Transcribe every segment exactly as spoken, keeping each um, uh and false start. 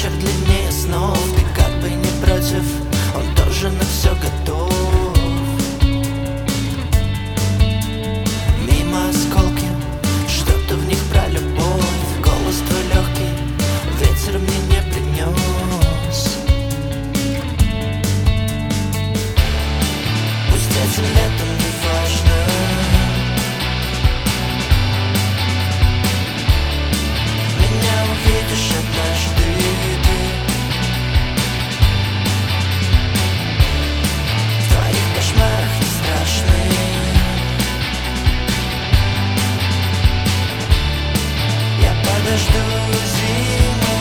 вечер длиннее снов. Ты как бы не против, он тоже на все готов. Мимо осколки, что-то в них про любовь. Голос твой легкий, ветер мне не принес. Пусть этим летом не важно, меня увидишь однажды ты. В твоих кошмарах не страшны. Я подожду зиму.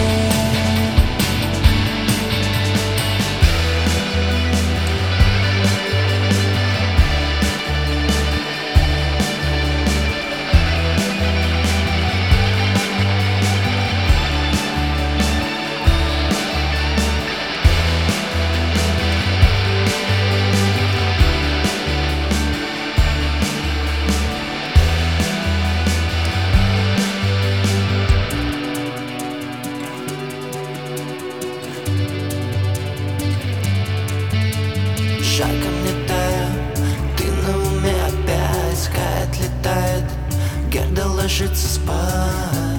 Жарко мне тая, ты на уме опять. Скай отлетает, Герда ложится спать.